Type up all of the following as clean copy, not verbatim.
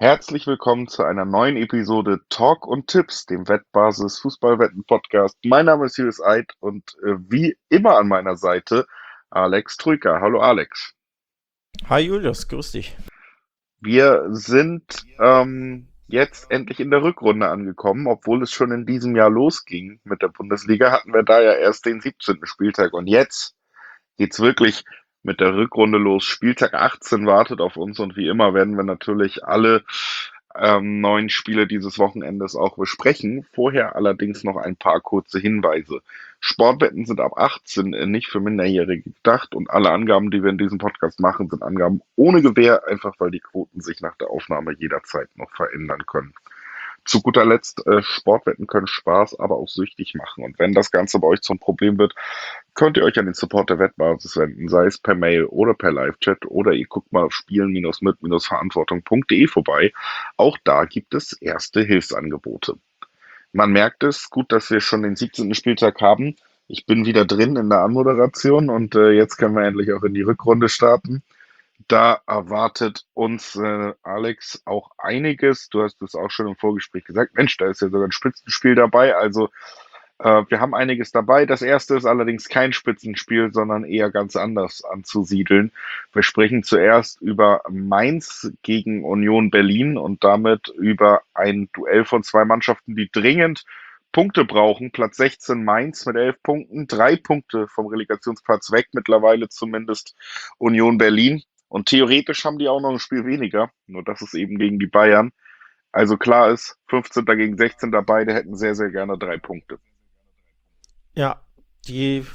Herzlich willkommen zu einer neuen Episode Talk und Tipps, dem Wettbasis Fußballwetten Podcast. Mein Name ist Julius Eid und wie immer an meiner Seite Alex Troika. Hallo Alex. Hi Julius, grüß dich. Wir sind jetzt endlich in der Rückrunde angekommen, obwohl es schon in diesem Jahr losging mit der Bundesliga, hatten wir da ja erst den 17. Spieltag und jetzt geht's wirklich mit der Rückrunde los. Spieltag 18 wartet auf uns und wie immer werden wir natürlich alle neuen Spiele dieses Wochenendes auch besprechen. Vorher allerdings noch ein paar kurze Hinweise. Sportwetten sind ab 18 nicht für Minderjährige gedacht und alle Angaben, die wir in diesem Podcast machen, sind Angaben ohne Gewähr, einfach weil die Quoten sich nach der Aufnahme jederzeit noch verändern können. Zu guter Letzt, Sportwetten können Spaß, aber auch süchtig machen. Und wenn das Ganze bei euch zum Problem wird, könnt ihr euch an den Support der Wettbasis wenden, sei es per Mail oder per Live-Chat oder ihr guckt mal auf spielen-mit-verantwortung.de vorbei. Auch da gibt es erste Hilfsangebote. Man merkt es, gut, dass wir schon den 17. Spieltag haben. Ich bin wieder drin in der Anmoderation und jetzt können wir endlich auch in die Rückrunde starten. Da erwartet uns, Alex, auch einiges. Du hast es auch schon im Vorgespräch gesagt. Mensch, da ist ja sogar ein Spitzenspiel dabei. Also wir haben einiges dabei. Das erste ist allerdings kein Spitzenspiel, sondern eher ganz anders anzusiedeln. Wir sprechen zuerst über Mainz gegen Union Berlin und damit über ein Duell von zwei Mannschaften, die dringend Punkte brauchen. Platz 16 Mainz mit 11 Punkten, 3 Punkte vom Relegationsplatz weg, mittlerweile zumindest Union Berlin. Und theoretisch haben die auch noch ein Spiel weniger, nur das ist eben gegen die Bayern. Also klar ist, 15. gegen 16. beide hätten sehr, sehr gerne 3 Punkte. Ja, die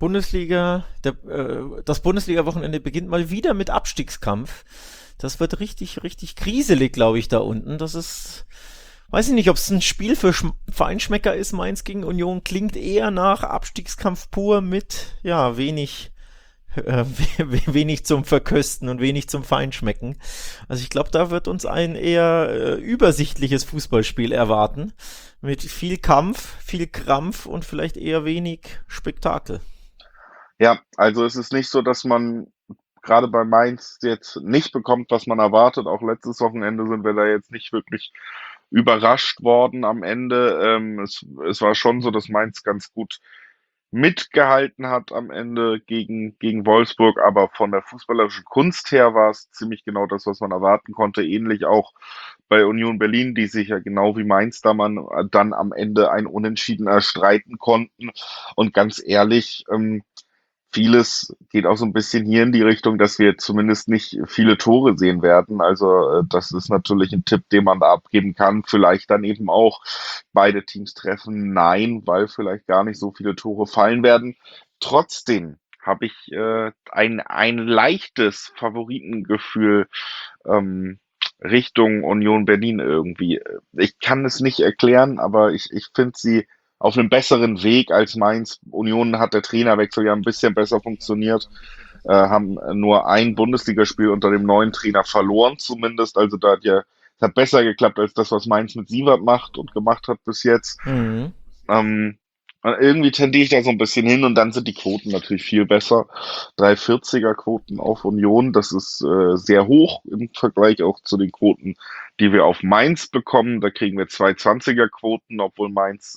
das Bundesliga-Wochenende beginnt mal wieder mit Abstiegskampf. Das wird richtig, richtig kriselig, glaube ich, da unten. Weiß ich nicht, ob es ein Spiel für Feinschmecker ist. Mainz gegen Union klingt eher nach Abstiegskampf pur mit, ja, äh, wenig zum Verkösten und wenig zum Feinschmecken. Also ich glaube, da wird uns ein eher übersichtliches Fußballspiel erwarten. Mit viel Kampf, viel Krampf und vielleicht eher wenig Spektakel. Ja, also es ist nicht so, dass man gerade bei Mainz jetzt nicht bekommt, was man erwartet. Auch letztes Wochenende sind wir da jetzt nicht wirklich überrascht worden am Ende. Es war schon so, dass Mainz ganz gut mitgehalten hat am Ende gegen Wolfsburg, aber von der fußballerischen Kunst her war es ziemlich genau das, was man erwarten konnte. Ähnlich auch bei Union Berlin, die sich ja genau wie Mainz da man dann am Ende ein Unentschieden erstreiten konnten. Und ganz ehrlich, vieles geht auch so ein bisschen hier in die Richtung, dass wir zumindest nicht viele Tore sehen werden. Also das ist natürlich ein Tipp, den man da abgeben kann. Vielleicht dann eben auch beide Teams treffen. Nein, weil vielleicht gar nicht so viele Tore fallen werden. Trotzdem habe ich ein leichtes Favoritengefühl Richtung Union Berlin irgendwie. Ich kann es nicht erklären, aber ich finde sie auf einem besseren Weg als Mainz. Union hat der Trainerwechsel ja ein bisschen besser funktioniert, haben nur ein Bundesligaspiel unter dem neuen Trainer verloren zumindest. Also da hat ja, es hat besser geklappt als das, was Mainz mit Sievert macht und gemacht hat bis jetzt. Mhm. Ähm, und irgendwie tendiere ich da so ein bisschen hin und dann sind die Quoten natürlich viel besser. 340er Quoten auf Union, das ist sehr hoch im Vergleich auch zu den Quoten, die wir auf Mainz bekommen. Da kriegen wir 220er Quoten, obwohl Mainz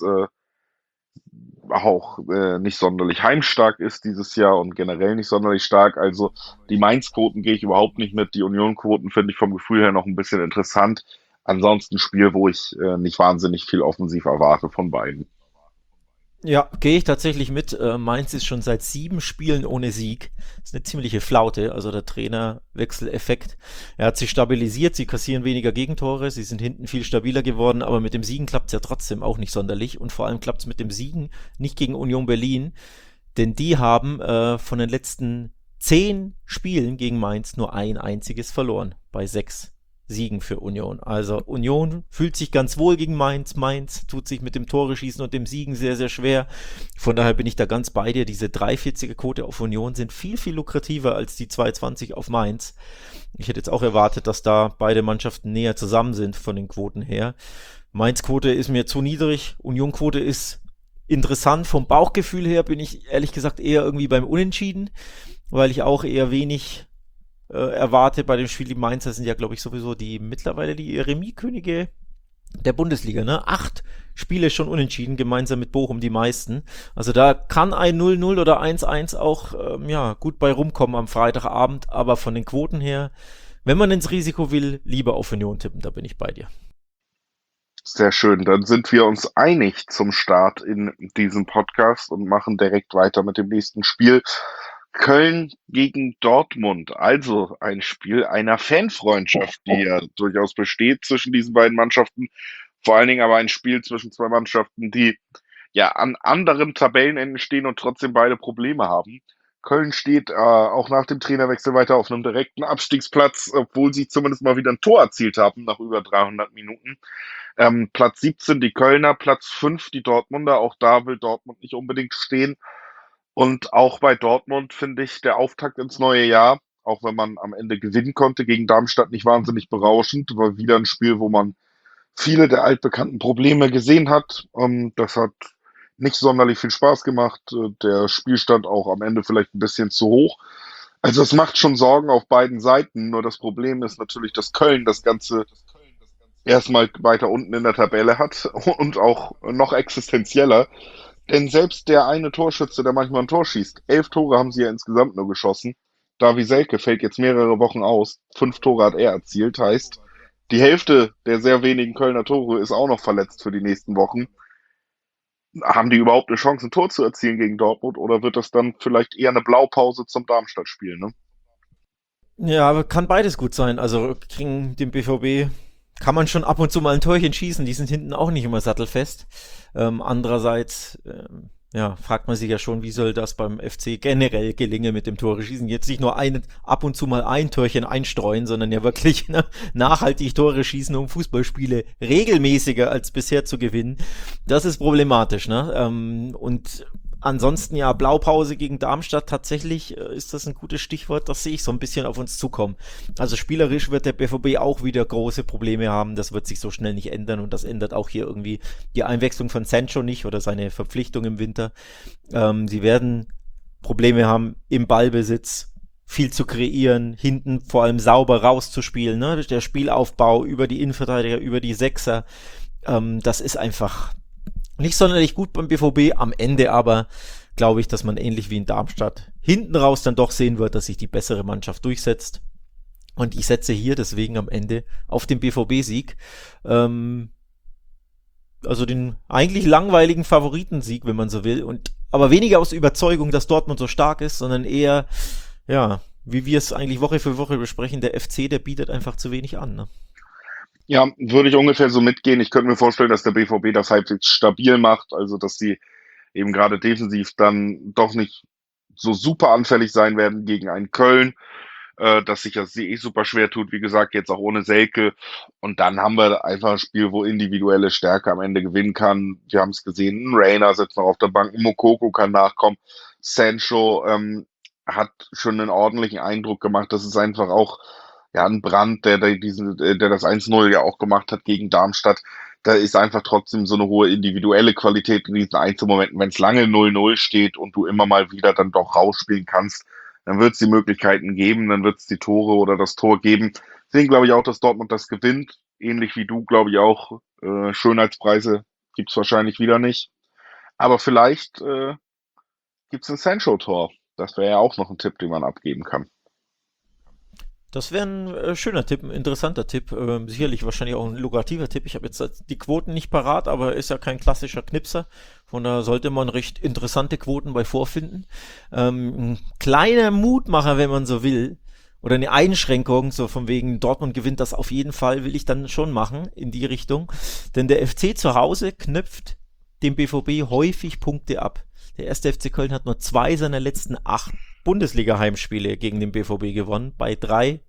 auch nicht sonderlich heimstark ist dieses Jahr und generell nicht sonderlich stark. Also die Mainz-Quoten gehe ich überhaupt nicht mit. Die Union-Quoten finde ich vom Gefühl her noch ein bisschen interessant. Ansonsten ein Spiel, wo ich nicht wahnsinnig viel offensiv erwarte von beiden. Ja, gehe ich tatsächlich mit. Mainz ist schon seit 7 Spielen ohne Sieg. Ist eine ziemliche Flaute, also der Trainerwechseleffekt. Er hat sich stabilisiert, sie kassieren weniger Gegentore, sie sind hinten viel stabiler geworden, aber mit dem Siegen klappt es ja trotzdem auch nicht sonderlich. Und vor allem klappt es mit dem Siegen nicht gegen Union Berlin, denn die haben von den letzten 10 Spielen gegen Mainz nur ein einziges verloren, bei 6 Siegen für Union. Also Union fühlt sich ganz wohl gegen Mainz. Mainz tut sich mit dem Tore schießen und dem Siegen sehr, sehr schwer. Von daher bin ich da ganz bei dir. Diese 340er Quote auf Union sind viel, viel lukrativer als die 220 auf Mainz. Ich hätte jetzt auch erwartet, dass da beide Mannschaften näher zusammen sind von den Quoten her. Mainz-Quote ist mir zu niedrig. Union-Quote ist interessant. Vom Bauchgefühl her bin ich ehrlich gesagt eher irgendwie beim Unentschieden, weil ich auch eher wenig erwarte bei dem Spiel. Die Mainzer sind ja, glaube ich, sowieso mittlerweile die Remis-Könige der Bundesliga, ne? 8 Spiele schon unentschieden, gemeinsam mit Bochum die meisten. Also da kann ein 0-0 oder 1-1 auch ja, gut bei rumkommen am Freitagabend, aber von den Quoten her, wenn man ins Risiko will, lieber auf Union tippen, da bin ich bei dir. Sehr schön. Dann sind wir uns einig zum Start in diesem Podcast und machen direkt weiter mit dem nächsten Spiel. Köln gegen Dortmund. Also ein Spiel einer Fanfreundschaft, die ja durchaus besteht zwischen diesen beiden Mannschaften. Vor allen Dingen aber ein Spiel zwischen zwei Mannschaften, die ja an anderen Tabellenenden stehen und trotzdem beide Probleme haben. Köln steht auch nach dem Trainerwechsel weiter auf einem direkten Abstiegsplatz, obwohl sie zumindest mal wieder ein Tor erzielt haben nach über 300 Minuten. Platz 17 die Kölner, Platz 5 die Dortmunder. Auch da will Dortmund nicht unbedingt stehen. Und auch bei Dortmund finde ich der Auftakt ins neue Jahr, auch wenn man am Ende gewinnen konnte gegen Darmstadt, nicht wahnsinnig berauschend. War wieder ein Spiel, wo man viele der altbekannten Probleme gesehen hat. Das hat nicht sonderlich viel Spaß gemacht. Der Spielstand auch am Ende vielleicht ein bisschen zu hoch. Also es macht schon Sorgen auf beiden Seiten. Nur das Problem ist natürlich, dass Köln das Ganze erstmal weiter unten in der Tabelle hat und auch noch existenzieller. Denn selbst der eine Torschütze, der manchmal ein Tor schießt, 11 Tore haben sie ja insgesamt nur geschossen. Davy Selke fällt jetzt mehrere Wochen aus. 5 Tore hat er erzielt, heißt, die Hälfte der sehr wenigen Kölner Tore ist auch noch verletzt für die nächsten Wochen. Haben die überhaupt eine Chance, ein Tor zu erzielen gegen Dortmund oder wird das dann vielleicht eher eine Blaupause zum Darmstadt-Spiel, ne? Ja, aber kann beides gut sein. Also gegen den BVB kann man schon ab und zu mal ein Torchen schießen. Die sind hinten auch nicht immer sattelfest. Andererseits, ja, fragt man sich ja schon, wie soll das beim FC generell gelingen mit dem Tore schießen? Jetzt nicht nur ab und zu mal ein Torchen einstreuen, sondern ja wirklich nachhaltig Tore schießen, um Fußballspiele regelmäßiger als bisher zu gewinnen. Das ist problematisch, ne? Und ansonsten ja, Blaupause gegen Darmstadt, tatsächlich ist das ein gutes Stichwort, das sehe ich so ein bisschen auf uns zukommen. Also spielerisch wird der BVB auch wieder große Probleme haben, das wird sich so schnell nicht ändern und das ändert auch hier irgendwie die Einwechslung von Sancho nicht oder seine Verpflichtung im Winter. Sie werden Probleme haben im Ballbesitz, viel zu kreieren, hinten vor allem sauber rauszuspielen, ne? Der Spielaufbau über die Innenverteidiger, über die Sechser, das ist einfach nicht sonderlich gut beim BVB, am Ende aber glaube ich, dass man ähnlich wie in Darmstadt hinten raus dann doch sehen wird, dass sich die bessere Mannschaft durchsetzt. Und ich setze hier deswegen am Ende auf den BVB-Sieg. Also den eigentlich langweiligen Favoritensieg, wenn man so will. Aber weniger aus Überzeugung, dass Dortmund so stark ist, sondern eher, ja, wie wir es eigentlich Woche für Woche besprechen, der FC, der bietet einfach zu wenig an. Ne? Ja, würde ich ungefähr so mitgehen. Ich könnte mir vorstellen, dass der BVB das halbwegs stabil macht, also dass sie eben gerade defensiv dann doch nicht so super anfällig sein werden gegen einen Köln, das sich das super schwer tut, wie gesagt, jetzt auch ohne Selke. Und dann haben wir einfach ein Spiel, wo individuelle Stärke am Ende gewinnen kann. Wir haben es gesehen, ein Reina sitzt noch auf der Bank, ein Mokoko kann nachkommen, Sancho hat schon einen ordentlichen Eindruck gemacht. Das ist einfach auch ja, ein Brandt, der das 1-0 ja auch gemacht hat gegen Darmstadt. Da ist einfach trotzdem so eine hohe individuelle Qualität in diesen Einzelmomenten. Wenn es lange 0-0 steht und du immer mal wieder dann doch rausspielen kannst, dann wird es die Möglichkeiten geben, dann wird es die Tore oder das Tor geben. Deswegen glaube ich auch, dass Dortmund das gewinnt. Ähnlich wie du, glaube ich auch. Schönheitspreise gibt's wahrscheinlich wieder nicht. Aber vielleicht gibt's ein Sancho-Tor. Das wäre ja auch noch ein Tipp, den man abgeben kann. Das wäre ein schöner Tipp, ein interessanter Tipp. Sicherlich wahrscheinlich auch ein lukrativer Tipp. Ich habe jetzt die Quoten nicht parat, aber ist ja kein klassischer Knipser. Von daher sollte man recht interessante Quoten bei vorfinden. Ein kleiner Mutmacher, wenn man so will, oder eine Einschränkung, so von wegen Dortmund gewinnt das auf jeden Fall, will ich dann schon machen in die Richtung. Denn der FC zu Hause knüpft dem BVB häufig Punkte ab. Der erste FC Köln hat nur 2 seiner letzten 8 Bundesliga-Heimspiele gegen den BVB gewonnen, bei 3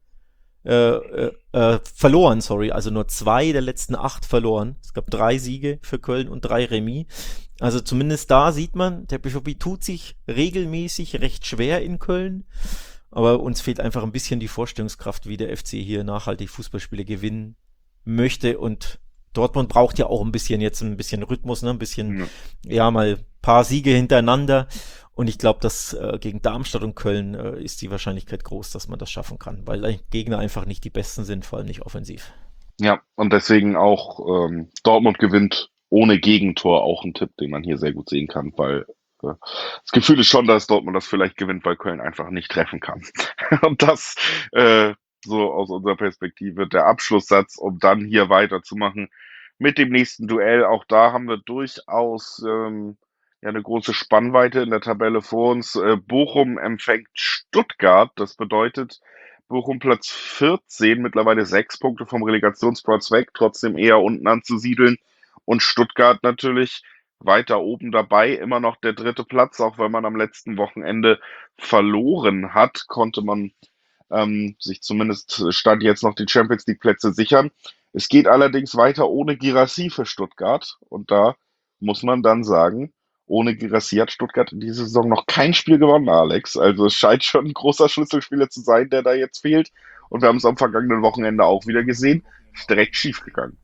verloren, also nur 2 der letzten 8 verloren. Es gab 3 Siege für Köln und 3 Remis. Also zumindest da sieht man, der BVB tut sich regelmäßig recht schwer in Köln, aber uns fehlt einfach ein bisschen die Vorstellungskraft, wie der FC hier nachhaltig Fußballspiele gewinnen möchte und Dortmund braucht ja auch jetzt ein bisschen Rhythmus, ne? Ein bisschen, Ja. ja, mal ein paar Siege hintereinander. Und ich glaube, dass gegen Darmstadt und Köln ist die Wahrscheinlichkeit groß, dass man das schaffen kann, weil die Gegner einfach nicht die besten sind, vor allem nicht offensiv. Ja, und deswegen auch Dortmund gewinnt ohne Gegentor auch ein Tipp, den man hier sehr gut sehen kann, weil das Gefühl ist schon, dass Dortmund das vielleicht gewinnt, weil Köln einfach nicht treffen kann. Und das so aus unserer Perspektive der Abschlusssatz, um dann hier weiterzumachen mit dem nächsten Duell. Auch da haben wir durchaus ja eine große Spannweite in der Tabelle vor uns. Bochum empfängt Stuttgart. Das bedeutet, Bochum Platz 14, mittlerweile 6 Punkte vom Relegationsplatz weg, trotzdem eher unten anzusiedeln. Und Stuttgart natürlich weiter oben dabei, immer noch der dritte Platz, auch wenn man am letzten Wochenende verloren hat, konnte man sich zumindest Stand jetzt noch die Champions League Plätze sichern. Es geht allerdings weiter ohne Girassi für Stuttgart und da muss man dann sagen, ohne Girassi hat Stuttgart in dieser Saison noch kein Spiel gewonnen, Alex. Also es scheint schon ein großer Schlüsselspieler zu sein, der da jetzt fehlt. Und wir haben es am vergangenen Wochenende auch wieder gesehen. Ist direkt schief gegangen.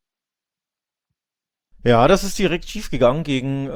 Ja, das ist direkt schief gegangen gegen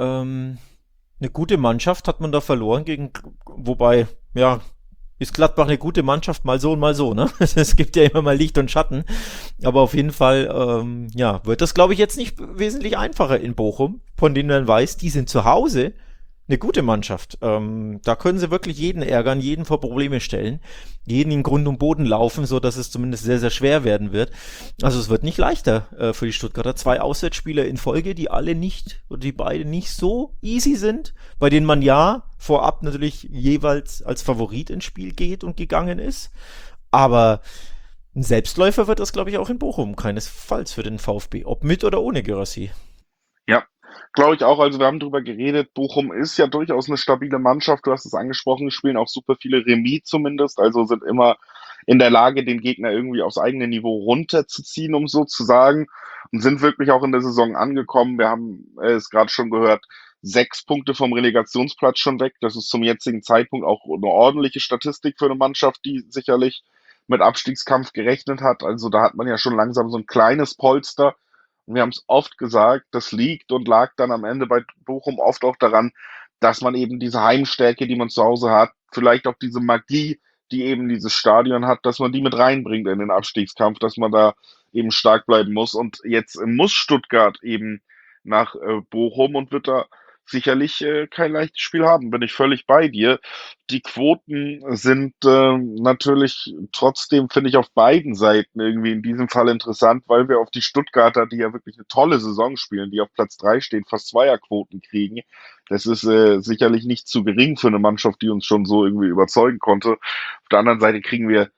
eine gute Mannschaft hat man da verloren wobei, ja, ist Gladbach eine gute Mannschaft, mal so und mal so, ne? Es gibt ja immer mal Licht und Schatten. Aber auf jeden Fall, ja, wird das, glaube ich, jetzt nicht wesentlich einfacher in Bochum, von denen man weiß, die sind zu Hause eine gute Mannschaft. Da können sie wirklich jeden ärgern, jeden vor Probleme stellen, jeden in Grund und Boden laufen, so dass es zumindest sehr, sehr schwer werden wird. Also es wird nicht leichter für die Stuttgarter. 2 Auswärtsspiele in Folge, die alle nicht, oder die beide nicht so easy sind, bei denen man ja vorab natürlich jeweils als Favorit ins Spiel geht und gegangen ist. Aber ein Selbstläufer wird das, glaube ich, auch in Bochum keinesfalls für den VfB, ob mit oder ohne Girassi. Ja, glaube ich auch. Also wir haben drüber geredet. Bochum ist ja durchaus eine stabile Mannschaft. Du hast es angesprochen, die spielen auch super viele Remis zumindest. Also sind immer in der Lage, den Gegner irgendwie aufs eigene Niveau runterzuziehen, um so zu sagen. Und sind wirklich auch in der Saison angekommen. Wir haben es gerade schon gehört, 6 Punkte vom Relegationsplatz schon weg. Das ist zum jetzigen Zeitpunkt auch eine ordentliche Statistik für eine Mannschaft, die sicherlich mit Abstiegskampf gerechnet hat. Also da hat man ja schon langsam so ein kleines Polster. Und wir haben es oft gesagt, das liegt und lag dann am Ende bei Bochum oft auch daran, dass man eben diese Heimstärke, die man zu Hause hat, vielleicht auch diese Magie, die eben dieses Stadion hat, dass man die mit reinbringt in den Abstiegskampf, dass man da eben stark bleiben muss. Und jetzt muss Stuttgart eben nach Bochum und wird da sicherlich kein leichtes Spiel haben, bin ich völlig bei dir. Die Quoten sind natürlich trotzdem, finde ich, auf beiden Seiten irgendwie in diesem Fall interessant, weil wir auf die Stuttgarter, die ja wirklich eine tolle Saison spielen, die auf Platz 3 stehen, fast Zweierquoten kriegen. Das ist sicherlich nicht zu gering für eine Mannschaft, die uns schon so irgendwie überzeugen konnte. Auf der anderen Seite kriegen wir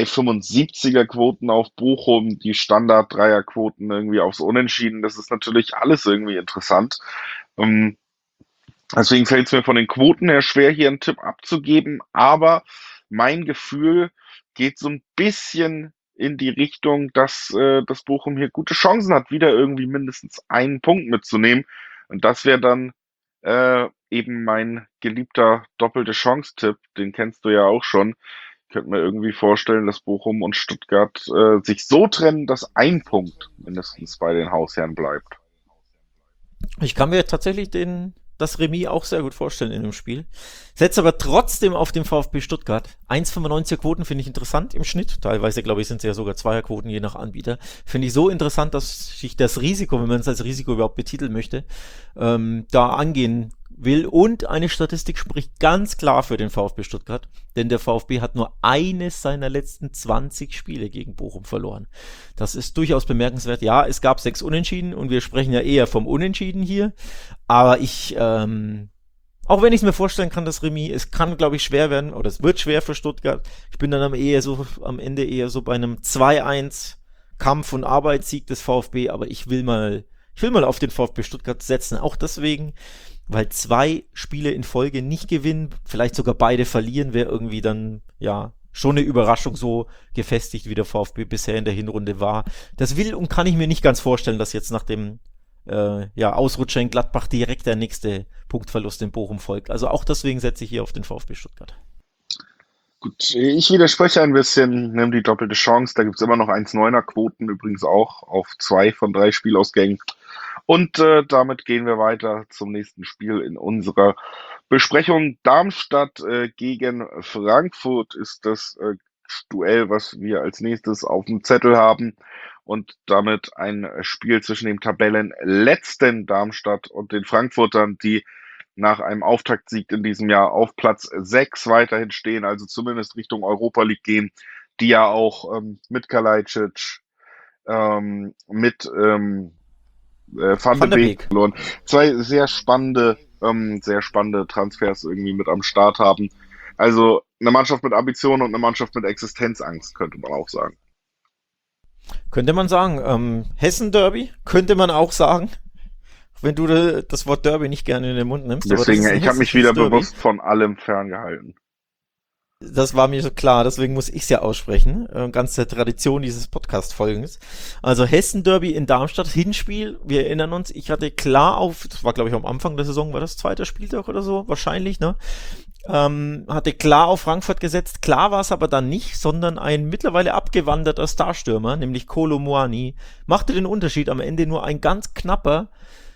3,75er Quoten auf Bochum, die Standard-Dreierquoten irgendwie aufs Unentschieden. Das ist natürlich alles irgendwie interessant. Ähm, Deswegen fällt es mir von den Quoten her schwer, hier einen Tipp abzugeben, aber mein Gefühl geht so ein bisschen in die Richtung, dass das Bochum hier gute Chancen hat, wieder irgendwie mindestens einen Punkt mitzunehmen. Und das wäre dann eben mein geliebter doppelte Chance-Tipp, den kennst du ja auch schon. Ich könnte mir irgendwie vorstellen, dass Bochum und Stuttgart sich so trennen, dass ein Punkt mindestens bei den Hausherren bleibt. Ich kann mir tatsächlich das Remis auch sehr gut vorstellen in dem Spiel. Setze aber trotzdem auf den VfB Stuttgart. 1,95er Quoten finde ich interessant im Schnitt. Teilweise, glaube ich, sind es ja sogar Zweierquoten je nach Anbieter. Finde ich so interessant, dass sich das Risiko, wenn man es als Risiko überhaupt betiteln möchte, da angehen will. Und eine Statistik spricht ganz klar für den VfB Stuttgart, denn der VfB hat nur eines seiner letzten 20 Spiele gegen Bochum verloren. Das ist durchaus bemerkenswert. Ja, es gab 6 Unentschieden und wir sprechen ja eher vom Unentschieden hier, aber auch wenn ich es mir vorstellen kann, das Remis, es kann, glaube ich, schwer werden, oder es wird schwer für Stuttgart. Ich bin dann am Ende eher so bei einem 2-1 Kampf- und Arbeitssieg des VfB, aber ich will mal auf den VfB Stuttgart setzen. Auch deswegen, weil 2 Spiele in Folge nicht gewinnen, vielleicht sogar beide verlieren, wäre irgendwie dann, ja, schon eine Überraschung, so gefestigt wie der VfB bisher in der Hinrunde war. Das will und kann ich mir nicht ganz vorstellen, dass jetzt nach dem Ausrutscher in Gladbach direkt der nächste Punktverlust in Bochum folgt. Also auch deswegen setze ich hier auf den VfB Stuttgart. Gut, ich widerspreche ein bisschen, nimm die doppelte Chance. Da gibt's immer noch 1,9er Quoten, übrigens auch auf 2 von 3 Spielausgängen. Und damit gehen wir weiter zum nächsten Spiel in unserer Besprechung. Darmstadt gegen Frankfurt ist das Duell, was wir als nächstes auf dem Zettel haben. Und damit ein Spiel zwischen dem Tabellenletzten Darmstadt und den Frankfurtern, die nach einem Auftaktsieg in diesem Jahr auf Platz 6 weiterhin stehen, also zumindest Richtung Europa League gehen, die ja auch mit Kalajdzic, mit Van de Van der Beek Beek. verloren. Zwei sehr spannende Transfers irgendwie mit am Start haben. Also eine Mannschaft mit Ambition und eine Mannschaft mit Existenzangst, könnte man auch sagen. Könnte man sagen. Hessen-Derby, könnte man auch sagen. Wenn du das Wort Derby nicht gerne in den Mund nimmst, aber das Deswegen, ist ein ich habe mich hessisches wieder Derby. bewusst von allem ferngehalten. Das war mir so klar, deswegen muss ich es ja aussprechen. Ganz der Tradition dieses Podcast-Folgens. Also Hessen-Derby in Darmstadt, Hinspiel. Wir erinnern uns, ich hatte klar auf, das war glaube ich am Anfang der Saison, war das zweiter Spieltag oder so, wahrscheinlich, ne? Hatte klar auf Frankfurt gesetzt. Klar war es aber dann nicht, sondern ein mittlerweile abgewanderter Starstürmer, nämlich Kolo Muani, machte den Unterschied. Am Ende nur ein ganz knapper,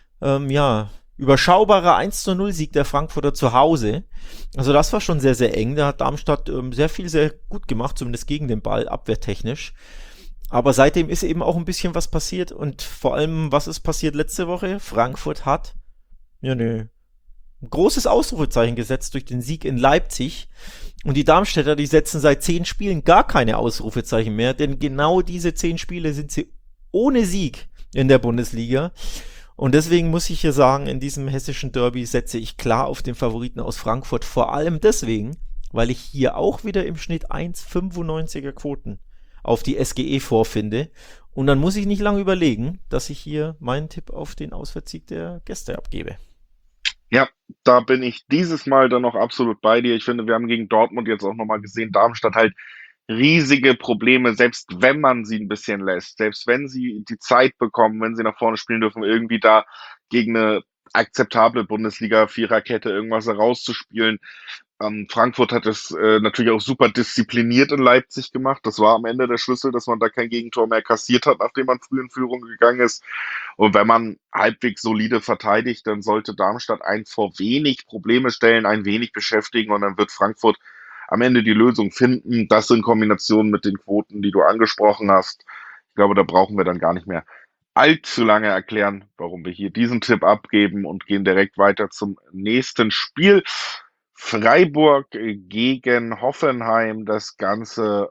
überschaubarer 1:0 Sieg der Frankfurter zu Hause. Also das war schon sehr, sehr eng. Da hat Darmstadt sehr viel, sehr gut gemacht, zumindest gegen den Ball, abwehrtechnisch. Aber seitdem ist eben auch ein bisschen was passiert und vor allem, was ist passiert letzte Woche? Frankfurt hat ja, ne, ein großes Ausrufezeichen gesetzt durch den Sieg in Leipzig. Und die Darmstädter, die setzen seit 10 Spielen gar keine Ausrufezeichen mehr, denn genau diese 10 Spiele sind sie ohne Sieg in der Bundesliga. Und deswegen muss ich hier sagen, in diesem hessischen Derby setze ich klar auf den Favoriten aus Frankfurt. Vor allem deswegen, weil ich hier auch wieder im Schnitt 1,95er Quoten auf die SGE vorfinde. Und dann muss ich nicht lange überlegen, dass ich hier meinen Tipp auf den Auswärtssieg der Gäste abgebe. Ja, da bin ich dieses Mal dann noch absolut bei dir. Ich finde, wir haben gegen Dortmund jetzt auch nochmal gesehen, Darmstadt halt riesige Probleme, selbst wenn man sie ein bisschen lässt, selbst wenn sie die Zeit bekommen, wenn sie nach vorne spielen dürfen, irgendwie da gegen eine akzeptable Bundesliga-Viererkette irgendwas herauszuspielen. Frankfurt hat es natürlich auch super diszipliniert in Leipzig gemacht. Das war am Ende der Schlüssel, dass man da kein Gegentor mehr kassiert hat, nachdem man früh in Führung gegangen ist. Und wenn man halbwegs solide verteidigt, dann sollte Darmstadt einen vor wenig Probleme stellen, ein wenig beschäftigen und dann wird Frankfurt am Ende die Lösung finden. Das in Kombination mit den Quoten, die du angesprochen hast. Ich glaube, da brauchen wir dann gar nicht mehr allzu lange erklären, warum wir hier diesen Tipp abgeben und gehen direkt weiter zum nächsten Spiel. Freiburg gegen Hoffenheim, das Ganze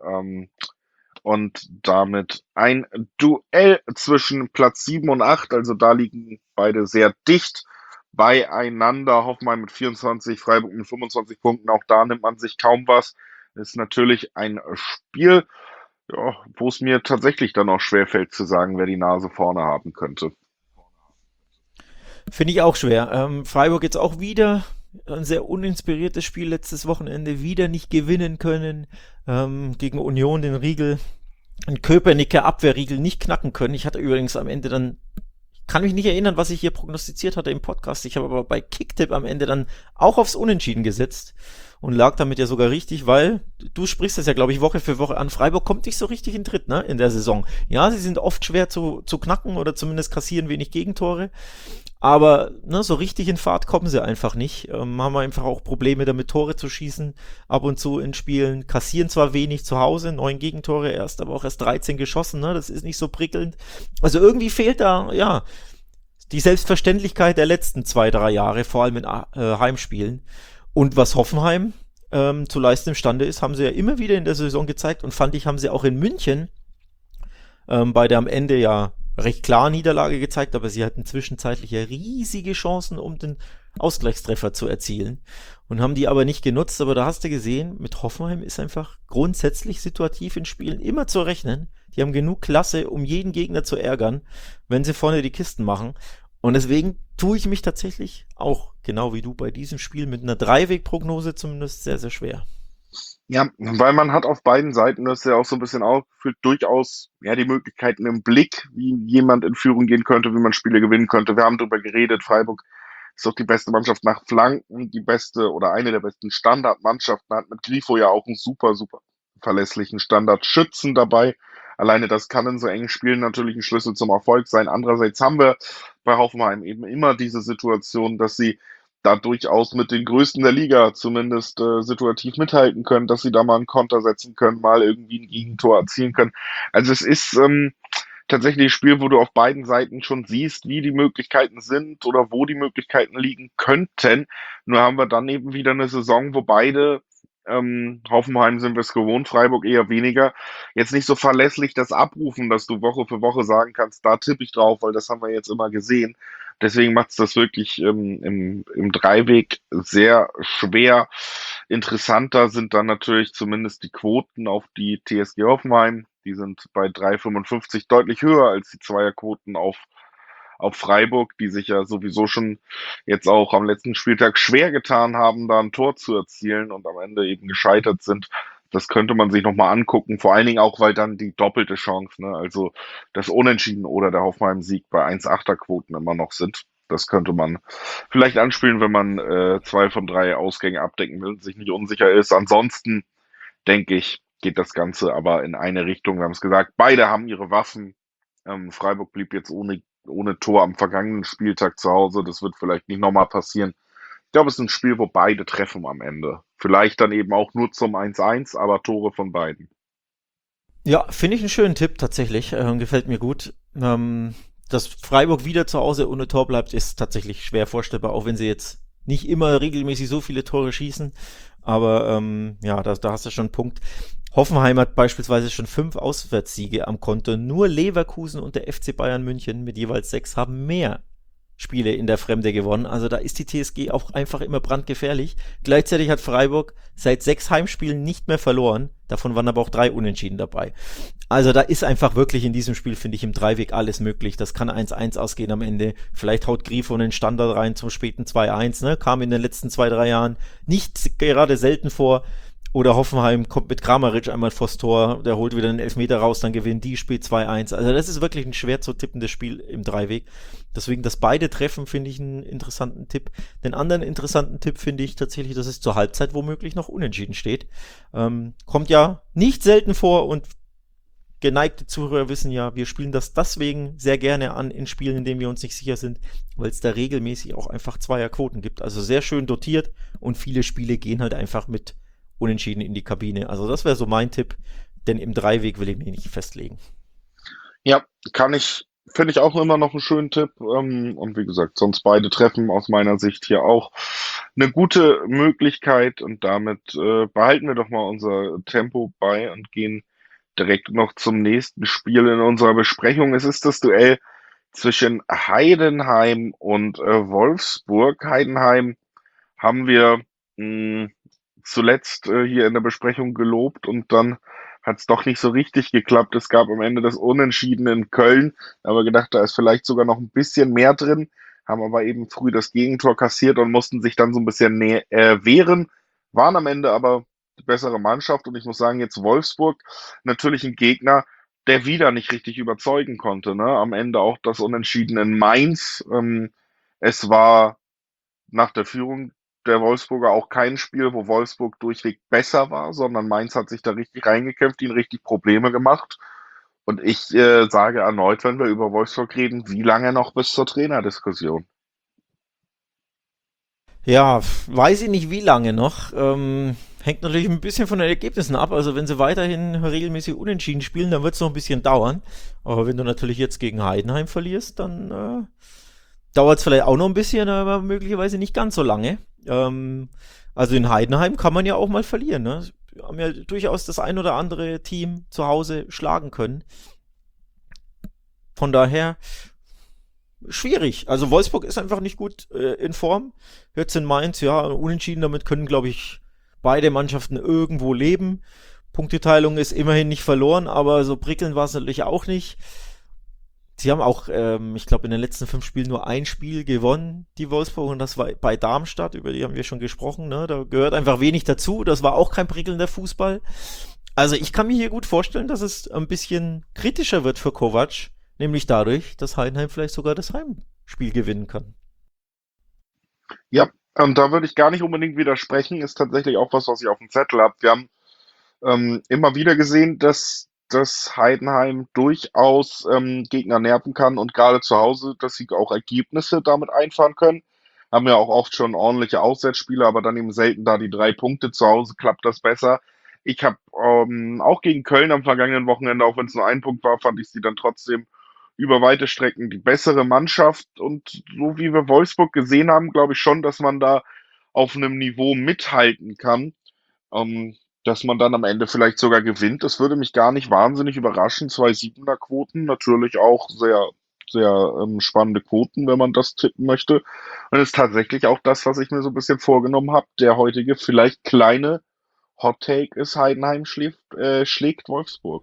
und damit ein Duell zwischen Platz 7 und 8. Also da liegen beide sehr dicht beieinander. Hoffenheim mit 24, Freiburg mit 25 Punkten. Auch da nimmt man sich kaum was. Ist natürlich ein Spiel, ja, wo es mir tatsächlich dann auch schwerfällt zu sagen, wer die Nase vorne haben könnte. Finde ich auch schwer. Freiburg jetzt auch wieder ein sehr uninspiriertes Spiel letztes Wochenende, wieder nicht gewinnen können, gegen Union den Riegel, den Köpenicker Abwehrriegel nicht knacken können. Ich hatte übrigens am Ende dann, kann mich nicht erinnern, was ich hier prognostiziert hatte im Podcast. Ich habe aber bei Kicktipp am Ende dann auch aufs Unentschieden gesetzt und lag damit ja sogar richtig, weil du sprichst das ja, glaube ich, Woche für Woche an. Freiburg kommt nicht so richtig in Tritt, ne, in der Saison. Ja, sie sind oft schwer zu knacken oder zumindest kassieren wenig Gegentore. Aber ne, so richtig in Fahrt kommen sie einfach nicht. Haben einfach auch Probleme damit, Tore zu schießen. Ab und zu in Spielen kassieren zwar wenig zu Hause, 9 Gegentore erst, aber auch erst 13 geschossen. Ne? Das ist nicht so prickelnd. Also irgendwie fehlt da, ja, die Selbstverständlichkeit der letzten 2, 3 Jahre, vor allem in Heimspielen. Und was Hoffenheim zu leisten imstande ist, haben sie ja immer wieder in der Saison gezeigt und fand ich, haben sie auch in München bei der am Ende ja recht klar Niederlage gezeigt, aber sie hatten zwischenzeitlich ja riesige Chancen, um den Ausgleichstreffer zu erzielen und haben die aber nicht genutzt. Aber da hast du gesehen, mit Hoffenheim ist einfach grundsätzlich situativ in Spielen immer zu rechnen. Die haben genug Klasse, um jeden Gegner zu ärgern, wenn sie vorne die Kisten machen. Und deswegen tue ich mich tatsächlich auch, genau wie du, bei diesem Spiel mit einer Dreiweg-Prognose zumindest sehr, sehr schwer. Ja, weil man hat auf beiden Seiten, das ist ja auch so ein bisschen aufgeführt, durchaus ja die Möglichkeiten im Blick, wie jemand in Führung gehen könnte, wie man Spiele gewinnen könnte. Wir haben darüber geredet, Freiburg ist auch die beste Mannschaft nach Flanken, die beste oder eine der besten Standardmannschaften, hat mit Grifo ja auch einen super, super verlässlichen Standardschützen dabei. Alleine das kann in so engen Spielen natürlich ein Schlüssel zum Erfolg sein. Andererseits haben wir bei Hoffenheim eben immer diese Situation, dass sie da durchaus mit den Größten der Liga zumindest situativ mithalten können, dass sie da mal einen Konter setzen können, mal irgendwie ein Gegentor erzielen können. Also es ist tatsächlich ein Spiel, wo du auf beiden Seiten schon siehst, wie die Möglichkeiten sind oder wo die Möglichkeiten liegen könnten. Nur haben wir dann eben wieder eine Saison, wo beide, Hoffenheim sind wir es gewohnt, Freiburg eher weniger, jetzt nicht so verlässlich das abrufen, dass du Woche für Woche sagen kannst, da tippe ich drauf, weil das haben wir jetzt immer gesehen. Deswegen macht es das wirklich im Dreiweg sehr schwer. Interessanter sind dann natürlich zumindest die Quoten auf die TSG Hoffenheim. Die sind bei 3,55 deutlich höher als die Zweierquoten auf Freiburg, die sich ja sowieso schon jetzt auch am letzten Spieltag schwer getan haben, da ein Tor zu erzielen und am Ende eben gescheitert sind. Das könnte man sich nochmal angucken, vor allen Dingen auch, weil dann die doppelte Chance, ne, also das Unentschieden oder der Hoffenheim-Sieg bei 1,8er Quoten immer noch sind. Das könnte man vielleicht anspielen, wenn man 2 von 3 Ausgänge abdecken will und sich nicht unsicher ist. Ansonsten denke ich, geht das Ganze aber in eine Richtung. Wir haben es gesagt, beide haben ihre Waffen. Freiburg blieb jetzt ohne Tor am vergangenen Spieltag zu Hause. Das wird vielleicht nicht nochmal passieren. Ich glaube, es ist ein Spiel, wo beide treffen am Ende. Vielleicht dann eben auch nur zum 1:1, aber Tore von beiden. Ja, finde ich einen schönen Tipp tatsächlich. Gefällt mir gut. Dass Freiburg wieder zu Hause ohne Tor bleibt, ist tatsächlich schwer vorstellbar, auch wenn sie jetzt nicht immer regelmäßig so viele Tore schießen. Aber ja, da hast du schon einen Punkt. Hoffenheim hat beispielsweise schon 5 Auswärtssiege am Konto. Nur Leverkusen und der FC Bayern München mit jeweils 6 haben mehr Spiele in der Fremde gewonnen. Also da ist die TSG auch einfach immer brandgefährlich. Gleichzeitig hat Freiburg seit 6 Heimspielen nicht mehr verloren. Davon waren aber auch 3 Unentschieden dabei. Also da ist einfach wirklich in diesem Spiel, finde ich, im Dreiweg alles möglich. Das kann 1:1 ausgehen am Ende. Vielleicht haut Grifo einen Standard rein zum späten 2:1. Ne? Kam in den letzten 2, 3 Jahren nicht gerade selten vor. Oder Hoffenheim kommt mit Kramaric einmal vors Tor, der holt wieder einen Elfmeter raus, dann gewinnen die, spielt 2:1. Also das ist wirklich ein schwer zu tippendes Spiel im Dreiweg. Deswegen, dass beide treffen, finde ich einen interessanten Tipp. Den anderen interessanten Tipp finde ich tatsächlich, dass es zur Halbzeit womöglich noch unentschieden steht. Kommt ja nicht selten vor und geneigte Zuhörer wissen ja, wir spielen das deswegen sehr gerne an in Spielen, in denen wir uns nicht sicher sind, weil es da regelmäßig auch einfach Zweierquoten gibt. Also sehr schön dotiert und viele Spiele gehen halt einfach mit Unentschieden in die Kabine. Also das wäre so mein Tipp, denn im Dreiweg will ich mich nicht festlegen. Ja, finde ich auch immer noch einen schönen Tipp. Und wie gesagt, sonst beide treffen aus meiner Sicht hier auch eine gute Möglichkeit. Und damit behalten wir doch mal unser Tempo bei und gehen direkt noch zum nächsten Spiel in unserer Besprechung. Es ist das Duell zwischen Heidenheim und Wolfsburg. Heidenheim haben wir mh, zuletzt hier in der Besprechung gelobt und dann hat es doch nicht so richtig geklappt. Es gab am Ende das Unentschieden in Köln, aber gedacht, da ist vielleicht sogar noch ein bisschen mehr drin, haben aber eben früh das Gegentor kassiert und mussten sich dann so ein bisschen wehren, waren am Ende aber die bessere Mannschaft und ich muss sagen, jetzt Wolfsburg natürlich ein Gegner, der wieder nicht richtig überzeugen konnte. Ne? Am Ende auch das Unentschieden in Mainz. Es war nach der Führung der Wolfsburger auch kein Spiel, wo Wolfsburg durchweg besser war, sondern Mainz hat sich da richtig reingekämpft, ihnen richtig Probleme gemacht. Und ich sage erneut, wenn wir über Wolfsburg reden, wie lange noch bis zur Trainerdiskussion? Ja, weiß ich nicht, wie lange noch. Hängt natürlich ein bisschen von den Ergebnissen ab. Also wenn sie weiterhin regelmäßig unentschieden spielen, dann wird es noch ein bisschen dauern. Aber wenn du natürlich jetzt gegen Heidenheim verlierst, dann dauert es vielleicht auch noch ein bisschen, aber möglicherweise nicht ganz so lange. Also in Heidenheim kann man ja auch mal verlieren. Ne? Wir haben ja durchaus das ein oder andere Team zu Hause schlagen können. Von daher schwierig. Also Wolfsburg ist einfach nicht gut in Form. Jetzt in Mainz, ja, unentschieden, damit können, glaube ich, beide Mannschaften irgendwo leben. Punkteteilung ist immerhin nicht verloren, aber so prickelnd war es natürlich auch nicht. Sie haben auch, ich glaube, in den letzten 5 Spielen nur ein Spiel gewonnen, die Wolfsburg, und das war bei Darmstadt, über die haben wir schon gesprochen, ne? Da gehört einfach wenig dazu, das war auch kein prickelnder Fußball. Also ich kann mir hier gut vorstellen, dass es ein bisschen kritischer wird für Kovac, nämlich dadurch, dass Heidenheim vielleicht sogar das Heimspiel gewinnen kann. Ja, und da würde ich gar nicht unbedingt widersprechen, ist tatsächlich auch was, was ich auf dem Zettel habe. Wir haben immer wieder gesehen, dass Heidenheim durchaus Gegner nerven kann und gerade zu Hause, dass sie auch Ergebnisse damit einfahren können. Haben ja auch oft schon ordentliche Auswärtsspiele, aber dann eben selten da die 3 Punkte. Zu Hause klappt das besser. Ich habe auch gegen Köln am vergangenen Wochenende, auch wenn es nur ein Punkt war, fand ich sie dann trotzdem über weite Strecken die bessere Mannschaft. Und so wie wir Wolfsburg gesehen haben, glaube ich schon, dass man da auf einem Niveau mithalten kann, dass man dann am Ende vielleicht sogar gewinnt. Das würde mich gar nicht wahnsinnig überraschen. 2,7er-Quoten, natürlich auch sehr, sehr spannende Quoten, wenn man das tippen möchte. Und ist tatsächlich auch das, was ich mir so ein bisschen vorgenommen habe. Der heutige vielleicht kleine Hot Take ist, Heidenheim schlägt Wolfsburg.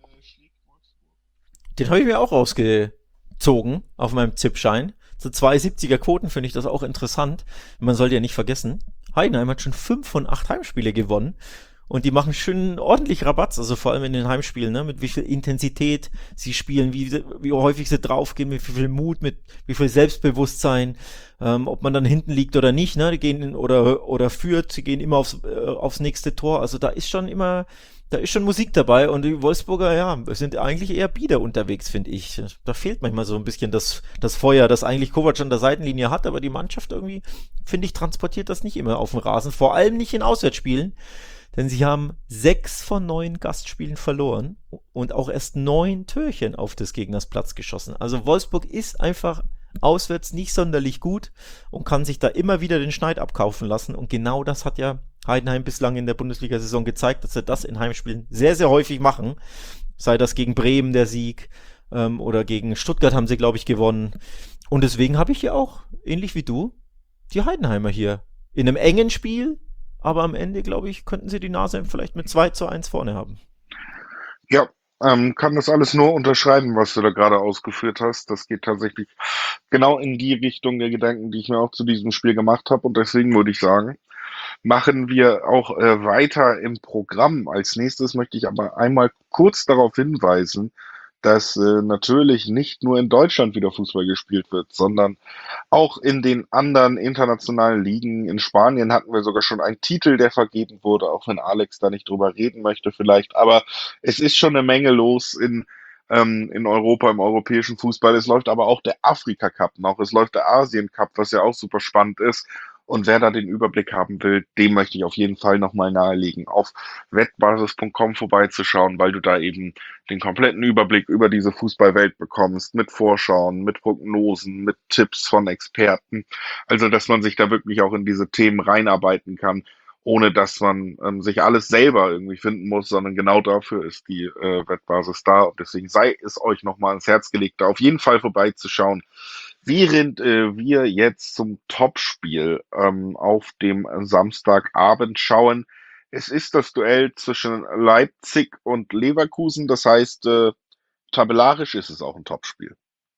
Den habe ich mir auch rausgezogen auf meinem Tippschein. So 2,70er Quoten finde ich das auch interessant. Man sollte ja nicht vergessen, Heidenheim hat schon 5 von 8 Heimspiele gewonnen. Und die machen schön ordentlich Rabatz, also vor allem in den Heimspielen, ne? Mit wie viel Intensität sie spielen, wie häufig sie draufgehen, mit wie viel Mut, mit wie viel Selbstbewusstsein, ob man dann hinten liegt oder nicht, ne? Die gehen oder führt, sie gehen immer aufs nächste Tor. Also da ist schon Musik dabei und die Wolfsburger, ja, sind eigentlich eher bieder unterwegs, finde ich. Da fehlt manchmal so ein bisschen das Feuer, das eigentlich Kovac an der Seitenlinie hat, aber die Mannschaft irgendwie, finde ich, transportiert das nicht immer auf dem Rasen, vor allem nicht in Auswärtsspielen. Denn sie haben 6 von 9 Gastspielen verloren und auch erst 9 Türchen auf des Gegners Platz geschossen. Also Wolfsburg ist einfach auswärts nicht sonderlich gut und kann sich da immer wieder den Schneid abkaufen lassen. Und genau das hat ja Heidenheim bislang in der Bundesliga-Saison gezeigt, dass sie das in Heimspielen sehr, sehr häufig machen. Sei das gegen Bremen der Sieg oder gegen Stuttgart haben sie, glaube ich, gewonnen. Und deswegen habe ich ja auch, ähnlich wie du, die Heidenheimer hier in einem engen Spiel, aber am Ende, glaube ich, könnten sie die Nase vielleicht mit 2:1 vorne haben. Ja, kann das alles nur unterschreiben, was du da gerade ausgeführt hast. Das geht tatsächlich genau in die Richtung der Gedanken, die ich mir auch zu diesem Spiel gemacht habe. Und deswegen würde ich sagen, machen wir auch weiter im Programm. Als nächstes möchte ich aber einmal kurz darauf hinweisen, dass natürlich nicht nur in Deutschland wieder Fußball gespielt wird, sondern auch in den anderen internationalen Ligen. In Spanien hatten wir sogar schon einen Titel, der vergeben wurde, auch wenn Alex da nicht drüber reden möchte vielleicht. Aber es ist schon eine Menge los in Europa, im europäischen Fußball. Es läuft aber auch der Afrika Cup noch. Es läuft der Asien Cup, was ja auch super spannend ist. Und wer da den Überblick haben will, dem möchte ich auf jeden Fall nochmal nahelegen, auf wettbasis.com vorbeizuschauen, weil du da eben den kompletten Überblick über diese Fußballwelt bekommst, mit Vorschauen, mit Prognosen, mit Tipps von Experten. Also, dass man sich da wirklich auch in diese Themen reinarbeiten kann, ohne dass man sich alles selber irgendwie finden muss, sondern genau dafür ist die Wettbasis da. Und deswegen sei es euch nochmal ans Herz gelegt, da auf jeden Fall vorbeizuschauen. Während wir jetzt zum Topspiel auf dem Samstagabend schauen, es ist das Duell zwischen Leipzig und Leverkusen. Das heißt, tabellarisch ist es auch ein Topspiel.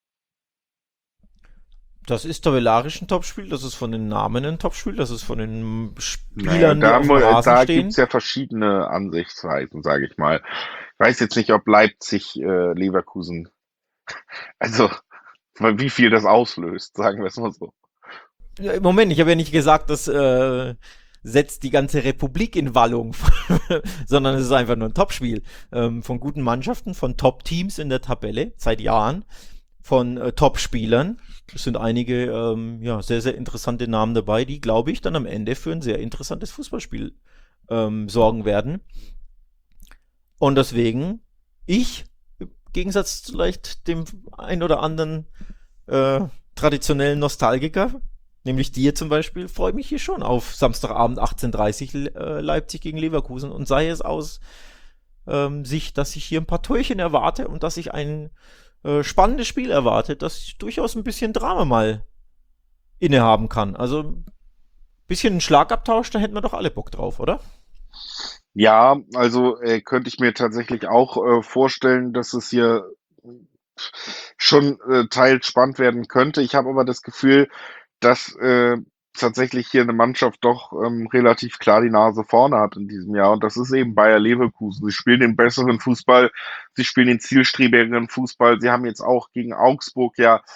Das ist tabellarisch ein Topspiel, das ist von den Namen ein Topspiel, das ist von den Naja, Spielern, die auf dem Rasen da gibt's stehen. ja verschiedene Ansichtsweisen, sage ich mal. Ich weiß jetzt nicht, ob Leipzig Leverkusen, also wie viel das auslöst, sagen wir es mal so. Ja, Moment, ich habe ja nicht gesagt, das setzt die ganze Republik in Wallung, sondern es ist einfach nur ein Topspiel von guten Mannschaften, von Top-Teams in der Tabelle seit Jahren, von Top-Spielern. Es sind einige ja, sehr, sehr interessante Namen dabei, die, glaube ich, dann am Ende für ein sehr interessantes Fußballspiel sorgen werden. Und deswegen, ich, im Gegensatz zu vielleicht dem ein oder anderen traditionellen Nostalgiker, nämlich dir zum Beispiel, freue mich hier schon auf Samstagabend 18:30 Leipzig gegen Leverkusen und sei es aus Sicht, dass ich hier ein paar Türchen erwarte und dass ich ein spannendes Spiel erwarte, das durchaus ein bisschen Drama mal innehaben kann. Also ein bisschen ein Schlagabtausch, da hätten wir doch alle Bock drauf, oder? Ja, also könnte ich mir tatsächlich auch vorstellen, dass es hier schon teils spannend werden könnte. Ich habe aber das Gefühl, dass tatsächlich hier eine Mannschaft doch relativ klar die Nase vorne hat in diesem Jahr. Und das ist eben Bayer Leverkusen. Sie spielen den besseren Fußball, sie spielen den zielstrebigeren Fußball. Sie haben jetzt auch gegen Augsburg ja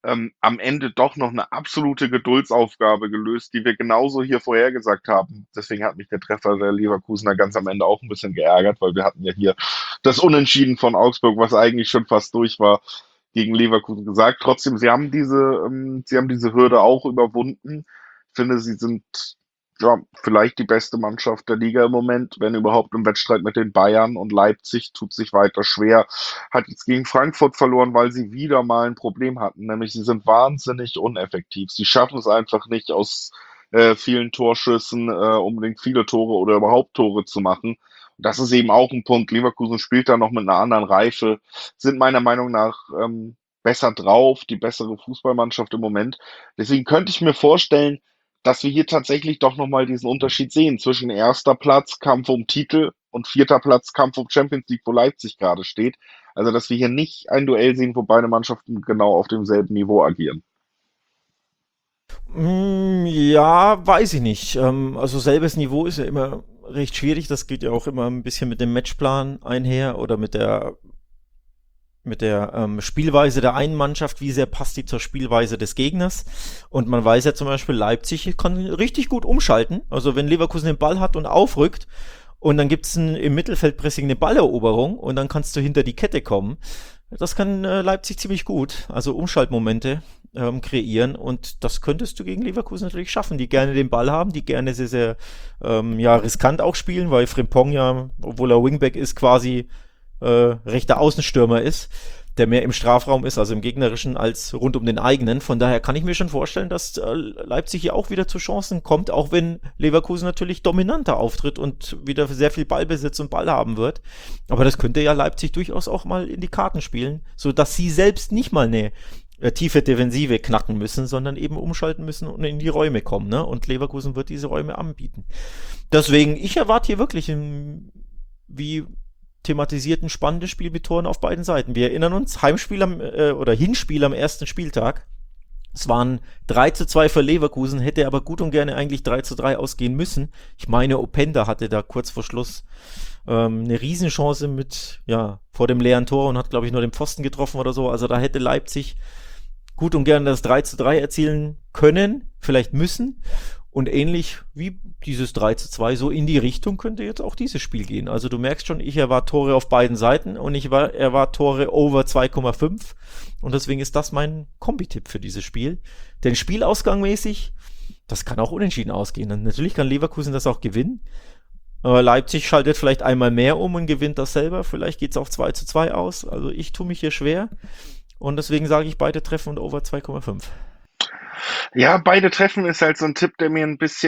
am Ende doch noch eine absolute Geduldsaufgabe gelöst, die wir genauso hier vorhergesagt haben. Deswegen hat mich der Treffer der Leverkusener ganz am Ende auch ein bisschen geärgert, weil wir hatten ja hier das Unentschieden von Augsburg, was eigentlich schon fast durch war, gegen Leverkusen gesagt. Trotzdem, sie haben diese Hürde auch überwunden. Ich finde, sie sind ja, vielleicht die beste Mannschaft der Liga im Moment, wenn überhaupt im Wettstreit mit den Bayern, und Leipzig tut sich weiter schwer, hat jetzt gegen Frankfurt verloren, weil sie wieder mal ein Problem hatten, nämlich sie sind wahnsinnig uneffektiv. Sie schaffen es einfach nicht aus vielen Torschüssen unbedingt viele Tore oder überhaupt Tore zu machen. Das ist eben auch ein Punkt. Leverkusen spielt da noch mit einer anderen Reife, sind meiner Meinung nach besser drauf, die bessere Fußballmannschaft im Moment. Deswegen könnte ich mir vorstellen, dass wir hier tatsächlich doch nochmal diesen Unterschied sehen zwischen erster Platz, Kampf um Titel, und vierter Platz, Kampf um Champions League, wo Leipzig gerade steht. Also, dass wir hier nicht ein Duell sehen, wo beide Mannschaften genau auf demselben Niveau agieren. Ja, weiß ich nicht. Also selbes Niveau ist ja immer recht schwierig. Das geht ja auch immer ein bisschen mit dem Matchplan einher oder mit der Spielweise der einen Mannschaft, wie sehr passt die zur Spielweise des Gegners. Und man weiß ja zum Beispiel, Leipzig kann richtig gut umschalten. Also wenn Leverkusen den Ball hat und aufrückt und dann gibt's im Mittelfeldpressing eine Balleroberung und dann kannst du hinter die Kette kommen. Das kann Leipzig ziemlich gut. Also Umschaltmomente kreieren, und das könntest du gegen Leverkusen natürlich schaffen, die gerne den Ball haben, die gerne sehr, sehr ja, riskant auch spielen, weil Frimpong ja, obwohl er Wingback ist, quasi rechter Außenstürmer ist, der mehr im Strafraum ist, also im gegnerischen, als rund um den eigenen. Von daher kann ich mir schon vorstellen, dass Leipzig hier auch wieder zu Chancen kommt, auch wenn Leverkusen natürlich dominanter auftritt und wieder sehr viel Ballbesitz und Ball haben wird. Aber das könnte ja Leipzig durchaus auch mal in die Karten spielen, sodass sie selbst nicht mal eine tiefe Defensive knacken müssen, sondern eben umschalten müssen und in die Räume kommen. Ne? Und Leverkusen wird diese Räume anbieten. Deswegen, ich erwarte hier wirklich wie thematisierten spannendes Spiel mit Toren auf beiden Seiten. Wir erinnern uns, oder Hinspiel am ersten Spieltag. Es waren 3:2 für Leverkusen, hätte aber gut und gerne eigentlich 3:3 ausgehen müssen. Ich meine, Openda hatte da kurz vor Schluss eine Riesenchance vor dem leeren Tor und hat, glaube ich, nur den Pfosten getroffen oder so. Also da hätte Leipzig gut und gerne das 3:3 erzielen können, vielleicht müssen. Und ähnlich wie dieses 3:2, so in die Richtung könnte jetzt auch dieses Spiel gehen. Also du merkst schon, ich erwarte Tore auf beiden Seiten und ich erwarte Tore over 2,5. Und deswegen ist das mein Kombi-Tipp für dieses Spiel. Denn spielausgangmäßig, das kann auch unentschieden ausgehen. Und natürlich kann Leverkusen das auch gewinnen. Leipzig schaltet vielleicht einmal mehr um und gewinnt das selber. Vielleicht geht es auch 2:2 aus. Also ich tue mich hier schwer. Und deswegen sage ich beide treffen und over 2,5. Ja, beide Treffen ist halt so ein Tipp, der mir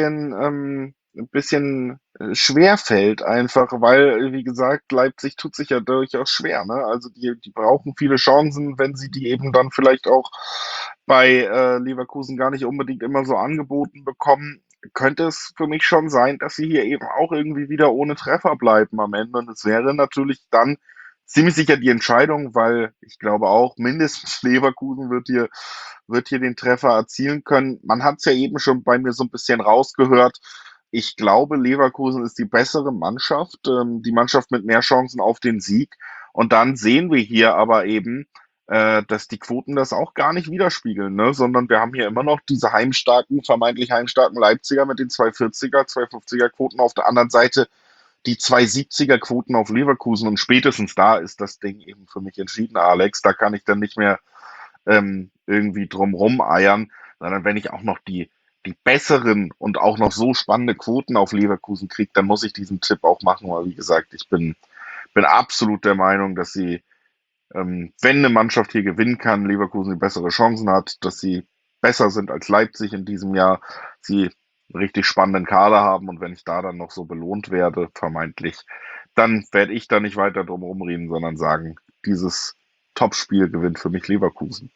ein bisschen schwer fällt, einfach, weil, wie gesagt, Leipzig tut sich ja durchaus schwer, ne? Also die brauchen viele Chancen, wenn sie die eben dann vielleicht auch bei Leverkusen gar nicht unbedingt immer so angeboten bekommen, könnte es für mich schon sein, dass sie hier eben auch irgendwie wieder ohne Treffer bleiben am Ende. Und es wäre natürlich dann ziemlich sicher die Entscheidung, weil ich glaube auch, mindestens Leverkusen wird hier den Treffer erzielen können. Man hat es ja eben schon bei mir so ein bisschen rausgehört. Ich glaube, Leverkusen ist die bessere Mannschaft, die Mannschaft mit mehr Chancen auf den Sieg. Und dann sehen wir hier aber eben, dass die Quoten das auch gar nicht widerspiegeln, ne? Sondern wir haben hier immer noch diese vermeintlich heimstarken Leipziger mit den 2,40er, 2,50er Quoten, auf der anderen Seite die 2,70er Quoten auf Leverkusen, und spätestens da ist das Ding eben für mich entschieden, Alex. Da kann ich dann nicht mehr irgendwie drumrum eiern, sondern wenn ich auch noch die besseren und auch noch so spannende Quoten auf Leverkusen kriege, dann muss ich diesen Tipp auch machen, weil wie gesagt, bin absolut der Meinung, dass sie, wenn eine Mannschaft hier gewinnen kann, Leverkusen die bessere Chancen hat, dass sie besser sind als Leipzig in diesem Jahr, sie einen richtig spannenden Kader haben, und wenn ich da dann noch so belohnt werde, vermeintlich, dann werde ich da nicht weiter drum rumreden, sondern sagen, dieses Topspiel gewinnt für mich Leverkusen.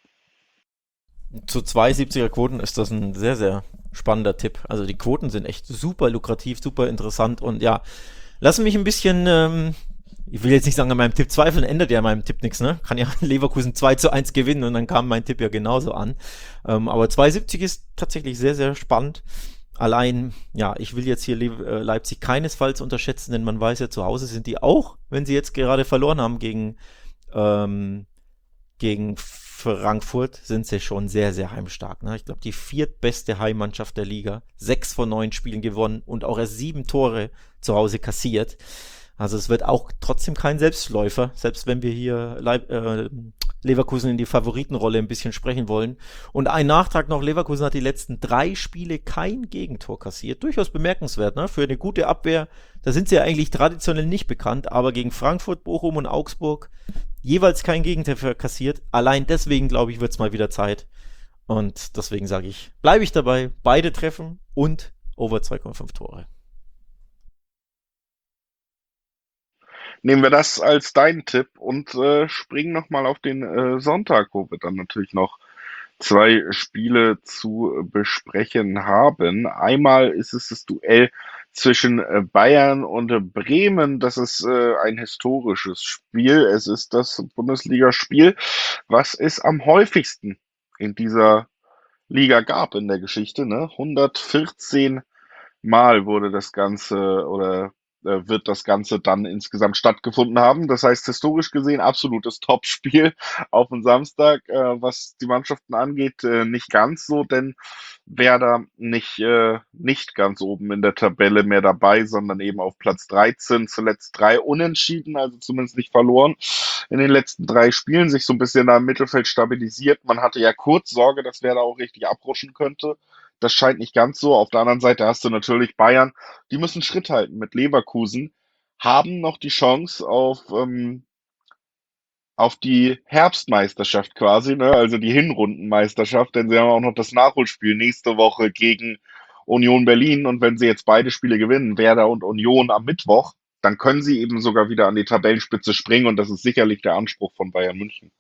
Zu 2,70er Quoten ist das ein sehr, sehr spannender Tipp. Also die Quoten sind echt super lukrativ, super interessant und ja, lassen mich ein bisschen, ich will jetzt nicht sagen, an meinem Tipp zweifeln, ändert ja an meinem Tipp nichts, ne? Kann ja Leverkusen 2:1 gewinnen und dann kam mein Tipp ja genauso an. Aber 2,70 ist tatsächlich sehr, sehr spannend. Allein, ja, ich will jetzt hier Leipzig keinesfalls unterschätzen, denn man weiß ja, zu Hause sind die auch, wenn sie jetzt gerade verloren haben gegen gegen Frankfurt sind sie schon sehr, sehr heimstark. Ne? Ich glaube, die viertbeste Heimmannschaft der Liga. 6 von 9 Spielen gewonnen und auch erst 7 Tore zu Hause kassiert. Also es wird auch trotzdem kein Selbstläufer, selbst wenn wir hier Leverkusen in die Favoritenrolle ein bisschen sprechen wollen. Und ein Nachtrag noch, Leverkusen hat die letzten 3 Spiele kein Gegentor kassiert. Durchaus bemerkenswert, ne? Für eine gute Abwehr, da sind sie ja eigentlich traditionell nicht bekannt, aber gegen Frankfurt, Bochum und Augsburg jeweils kein Gegentor kassiert. Allein deswegen, glaube ich, wird es mal wieder Zeit. Und deswegen sage ich, bleibe ich dabei, beide treffen und over 2,5 Tore. Nehmen wir das als deinen Tipp und springen nochmal auf den Sonntag, wo wir dann natürlich noch 2 Spiele zu besprechen haben. Einmal ist es das Duell zwischen Bayern und Bremen. Das ist ein historisches Spiel. Es ist das Bundesligaspiel, was es am häufigsten in dieser Liga gab in der Geschichte. Ne? 114 Mal wurde das Ganze oder wird das Ganze dann insgesamt stattgefunden haben. Das heißt, historisch gesehen absolutes Topspiel auf den Samstag. Was die Mannschaften angeht, nicht ganz so, denn Werder nicht ganz oben in der Tabelle mehr dabei, sondern eben auf Platz 13, zuletzt 3 Unentschieden, also zumindest nicht verloren in den letzten 3 Spielen, sich so ein bisschen da im Mittelfeld stabilisiert. Man hatte ja kurz Sorge, dass Werder auch richtig abrutschen könnte. Das scheint nicht ganz so. Auf der anderen Seite hast du natürlich Bayern, die müssen Schritt halten mit Leverkusen, haben noch die Chance auf die Herbstmeisterschaft quasi, ne? Also die Hinrundenmeisterschaft, denn sie haben auch noch das Nachholspiel nächste Woche gegen Union Berlin. Und wenn sie jetzt beide Spiele gewinnen, Werder und Union am Mittwoch, dann können sie eben sogar wieder an die Tabellenspitze springen. Und das ist sicherlich der Anspruch von Bayern München.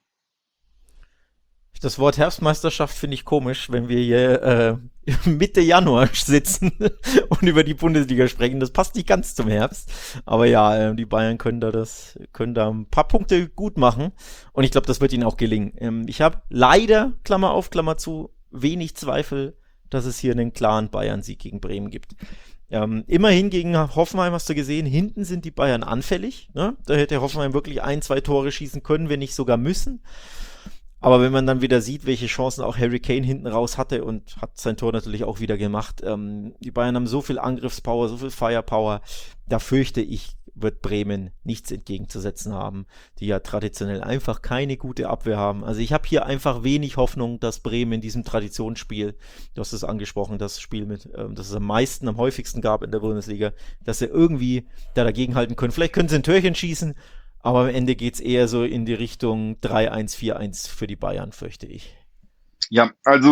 Das Wort Herbstmeisterschaft finde ich komisch, wenn wir hier Mitte Januar sitzen und über die Bundesliga sprechen. Das passt nicht ganz zum Herbst. Aber ja, die Bayern können da ein paar Punkte gut machen. Und ich glaube, das wird ihnen auch gelingen. Ich habe leider, Klammer auf, Klammer zu, wenig Zweifel, dass es hier einen klaren Bayern-Sieg gegen Bremen gibt. Immerhin gegen Hoffenheim hast du gesehen, hinten sind die Bayern anfällig. Ne? Da hätte Hoffenheim wirklich 1, 2 Tore schießen können, wenn nicht sogar müssen. Aber wenn man dann wieder sieht, welche Chancen auch Harry Kane hinten raus hatte und hat sein Tor natürlich auch wieder gemacht, die Bayern haben so viel Angriffspower, so viel Firepower, da fürchte ich, wird Bremen nichts entgegenzusetzen haben, die ja traditionell einfach keine gute Abwehr haben. Also ich habe hier einfach wenig Hoffnung, dass Bremen in diesem Traditionsspiel, du hast es angesprochen, das Spiel mit, das es am häufigsten gab in der Bundesliga, dass sie irgendwie da dagegenhalten können. Vielleicht können sie ein Törchen schießen, aber am Ende geht es eher so in die Richtung 3-1, 4-1 für die Bayern, fürchte ich. Ja, also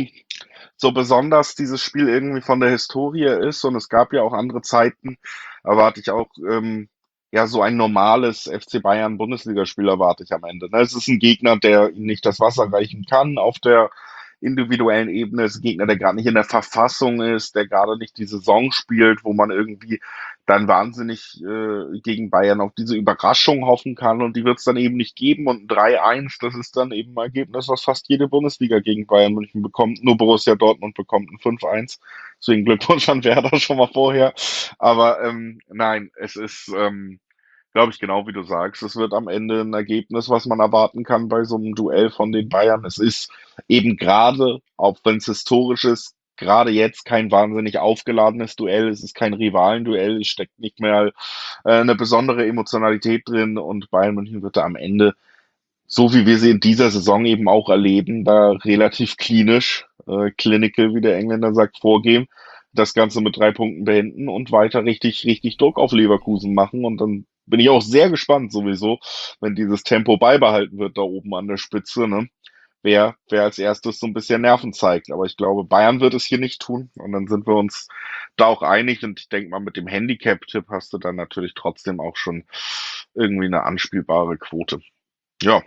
so besonders dieses Spiel irgendwie von der Historie ist und es gab ja auch andere Zeiten, erwarte ich auch ja so ein normales FC Bayern Bundesligaspiel erwarte ich am Ende. Ne? Es ist ein Gegner, der ihnen nicht das Wasser reichen kann auf der individuellen Ebene. Es ist ein Gegner, der gerade nicht in der Verfassung ist, der gerade nicht die Saison spielt, wo man irgendwie dann wahnsinnig gegen Bayern auf diese Überraschung hoffen kann und die wird es dann eben nicht geben und ein 3-1, das ist dann eben ein Ergebnis, was fast jede Bundesliga gegen Bayern München bekommt. Nur Borussia Dortmund bekommt ein 5-1. Deswegen Glückwunsch an Werder schon mal vorher. Aber nein, es ist, glaube ich, genau wie du sagst. Es wird am Ende ein Ergebnis, was man erwarten kann bei so einem Duell von den Bayern. Es ist eben gerade, auch wenn es historisch ist, gerade jetzt kein wahnsinnig aufgeladenes Duell. Es ist kein Rivalenduell. Es steckt nicht mehr eine besondere Emotionalität drin und Bayern München wird da am Ende, so wie wir sie in dieser Saison eben auch erleben, da relativ klinisch, clinical, wie der Engländer sagt, vorgehen, das Ganze mit 3 Punkten beenden und weiter richtig Druck auf Leverkusen machen. Und dann bin ich auch sehr gespannt sowieso, wenn dieses Tempo beibehalten wird da oben an der Spitze, ne? Wer als erstes so ein bisschen Nerven zeigt. Aber ich glaube, Bayern wird es hier nicht tun. Und dann sind wir uns da auch einig. Und ich denke mal, mit dem Handicap-Tipp hast du dann natürlich trotzdem auch schon irgendwie eine anspielbare Quote. Ja,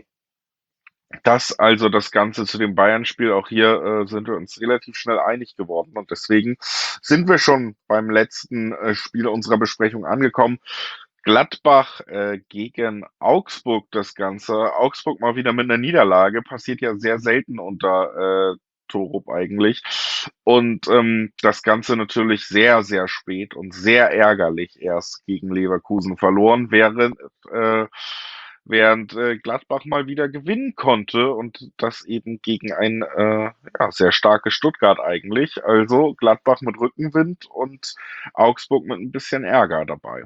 das also das Ganze zu dem Bayern-Spiel. Auch hier sind wir uns relativ schnell einig geworden und deswegen sind wir schon beim letzten Spiel unserer Besprechung angekommen. Gladbach gegen Augsburg das Ganze. Augsburg mal wieder mit einer Niederlage. Passiert ja sehr selten unter Torup eigentlich. Und das Ganze natürlich sehr spät und sehr ärgerlich erst gegen Leverkusen verloren, während während Gladbach mal wieder gewinnen konnte und das eben gegen ein ja, sehr starkes Stuttgart eigentlich. Also Gladbach mit Rückenwind und Augsburg mit ein bisschen Ärger dabei.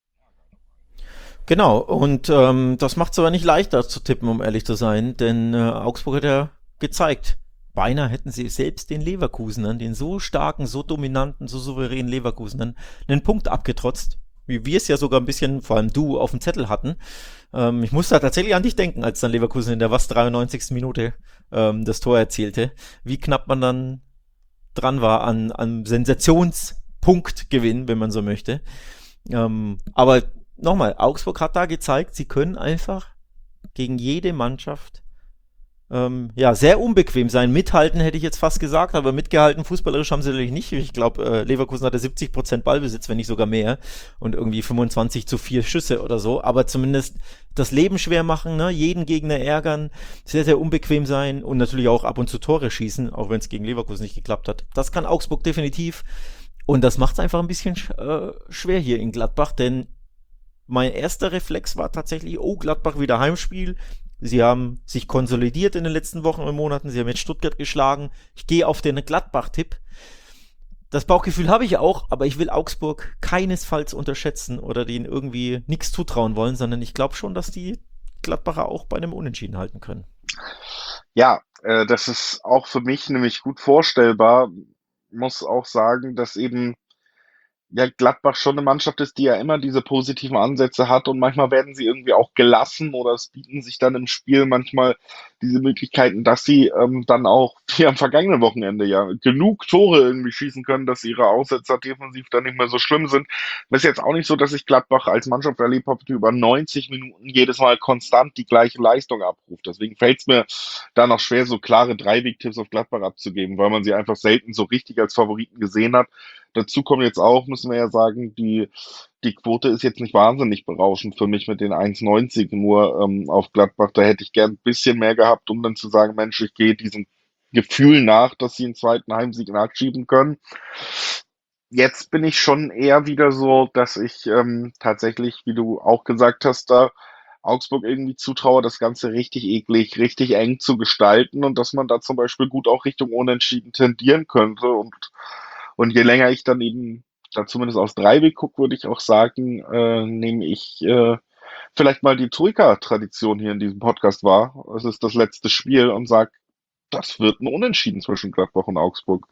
Genau, und das macht es aber nicht leichter zu tippen, um ehrlich zu sein, denn Augsburg hat ja gezeigt, beinahe hätten sie selbst den Leverkusenern, den so starken, so dominanten, so souveränen Leverkusenern, einen Punkt abgetrotzt, wie wir es ja sogar ein bisschen, vor allem du, auf dem Zettel hatten. Ich musste da tatsächlich an dich denken, als dann Leverkusen in der was 93. Minute das Tor erzielte, wie knapp man dann dran war an Sensationspunktgewinn, wenn man so möchte. Aber nochmal, Augsburg hat da gezeigt, sie können einfach gegen jede Mannschaft ja, sehr unbequem sein. Mithalten hätte ich jetzt fast gesagt, aber mitgehalten fußballerisch haben sie natürlich nicht. Ich glaube, Leverkusen hatte 70% Ballbesitz, wenn nicht sogar mehr. Und irgendwie 25:4 Schüsse oder so. Aber zumindest das Leben schwer machen, ne? Jeden Gegner ärgern, sehr, sehr unbequem sein und natürlich auch ab und zu Tore schießen, auch wenn es gegen Leverkusen nicht geklappt hat. Das kann Augsburg definitiv. Und das macht es einfach ein bisschen schwer hier in Gladbach, denn mein erster Reflex war tatsächlich, oh, Gladbach wieder Heimspiel. Sie haben sich konsolidiert in den letzten Wochen und Monaten. Sie haben jetzt Stuttgart geschlagen. Ich gehe auf den Gladbach-Tipp. Das Bauchgefühl habe ich auch, aber ich will Augsburg keinesfalls unterschätzen oder denen irgendwie nichts zutrauen wollen, sondern ich glaube schon, dass die Gladbacher auch bei einem Unentschieden halten können. Ja, das ist auch für mich nämlich gut vorstellbar. Muss auch sagen, dass eben ja Gladbach schon eine Mannschaft ist, die ja immer diese positiven Ansätze hat und manchmal werden sie irgendwie auch gelassen oder es bieten sich dann im Spiel manchmal diese Möglichkeiten, dass sie dann auch wie am vergangenen Wochenende ja genug Tore irgendwie schießen können, dass ihre Aussetzer defensiv dann nicht mehr so schlimm sind. Es ist jetzt auch nicht so, dass ich Gladbach als Mannschaft erlebt habe, die über 90 Minuten jedes Mal konstant die gleiche Leistung abruft. Deswegen fällt es mir da noch schwer, so klare Dreiweg-Tipps auf Gladbach abzugeben, weil man sie einfach selten so richtig als Favoriten gesehen hat. Dazu kommt jetzt auch, müssen wir ja sagen, die Quote ist jetzt nicht wahnsinnig berauschend für mich mit den 1,90 nur auf Gladbach. Da hätte ich gern ein bisschen mehr gehabt, um dann zu sagen, Mensch, ich gehe diesem Gefühl nach, dass sie einen zweiten Heimsieg nachschieben können. Jetzt bin ich schon eher wieder so, dass ich tatsächlich, wie du auch gesagt hast, da Augsburg irgendwie zutraue, das Ganze richtig eklig, richtig eng zu gestalten und dass man da zum Beispiel gut auch Richtung Unentschieden tendieren könnte. Und je länger ich dann eben da zumindest aus Dreiweg gucke, würde ich auch sagen, nehme ich vielleicht mal die Troika-Tradition hier in diesem Podcast wahr. Es ist das letzte Spiel und sage, das wird ein Unentschieden zwischen Gladbach und Augsburg.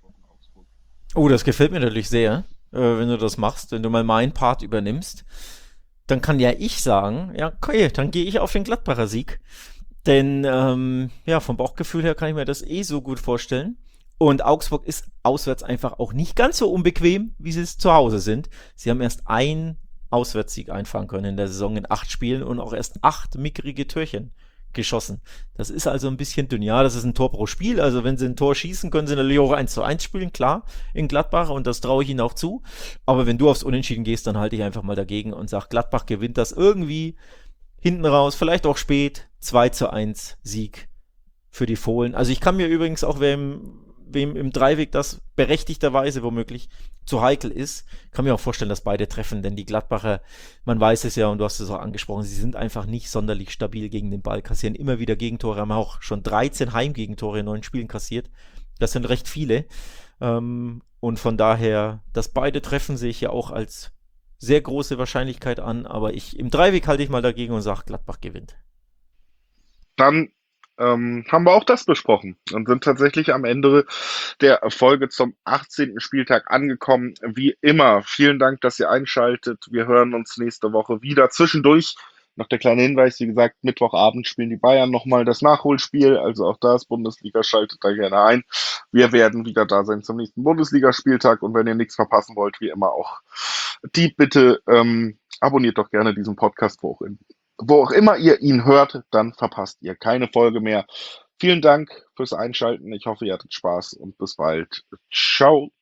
Oh, das gefällt mir natürlich sehr, wenn du das machst, wenn du mal meinen Part übernimmst. Dann kann ja ich sagen, ja, okay, dann gehe ich auf den Gladbacher Sieg. Denn ja, vom Bauchgefühl her kann ich mir das eh so gut vorstellen. Und Augsburg ist auswärts einfach auch nicht ganz so unbequem, wie sie es zu Hause sind. Sie haben erst einen Auswärtssieg einfahren können in der Saison in 8 Spielen und auch erst 8 mickrige Türchen geschossen. Das ist also ein bisschen dünn. Ja, das ist ein Tor pro Spiel. Also wenn sie ein Tor schießen, können sie natürlich auch 1:1 spielen, klar, in Gladbach. Und das traue ich ihnen auch zu. Aber wenn du aufs Unentschieden gehst, dann halte ich einfach mal dagegen und sage, Gladbach gewinnt das irgendwie hinten raus, vielleicht auch spät, 2:1 Sieg für die Fohlen. Also ich kann mir übrigens auch, wem im Dreiweg das berechtigterweise womöglich zu heikel ist, kann mir auch vorstellen, dass beide treffen, denn die Gladbacher, man weiß es ja und du hast es auch angesprochen, sie sind einfach nicht sonderlich stabil gegen den Ball, kassieren immer wieder Gegentore, haben auch schon 13 Heimgegentore in 9 Spielen kassiert. Das sind recht viele. Und von daher, dass beide treffen, sehe ich ja auch als sehr große Wahrscheinlichkeit an, aber im Dreiweg halte ich mal dagegen und sage, Gladbach gewinnt. Dann haben wir auch das besprochen und sind tatsächlich am Ende der Folge zum 18. Spieltag angekommen. Wie immer, vielen Dank, dass ihr einschaltet. Wir hören uns nächste Woche wieder. Zwischendurch noch der kleine Hinweis, wie gesagt, Mittwochabend spielen die Bayern nochmal das Nachholspiel. Also auch das Bundesliga schaltet da gerne ein. Wir werden wieder da sein zum nächsten Bundesligaspieltag und wenn ihr nichts verpassen wollt, wie immer auch die Bitte, abonniert doch gerne diesen Podcast, wo auch immer ihr ihn hört, dann verpasst ihr keine Folge mehr. Vielen Dank fürs Einschalten. Ich hoffe, ihr hattet Spaß und bis bald. Ciao.